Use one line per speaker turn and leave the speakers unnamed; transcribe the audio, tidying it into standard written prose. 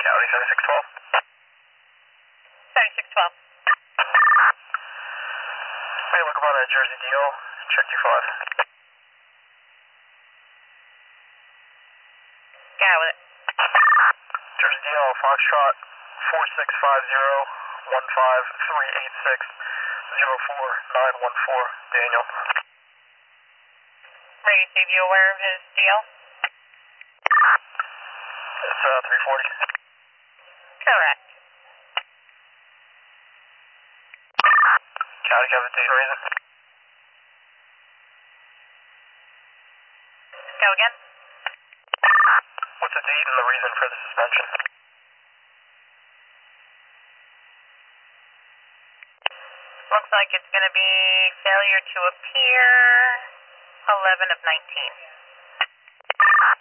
County 7612.
7612.
Hey, look about a Jersey deal. Check 25.
Got with it.
Jersey deal, Foxtrot 4650-15386-04914, Daniel.
Radio Steve, you aware of his deal?
It's 340.
Correct.
County, have a date reason.
Go again?
What's the date and the reason for the suspension?
Looks like it's going to be failure to appear 11 of 19.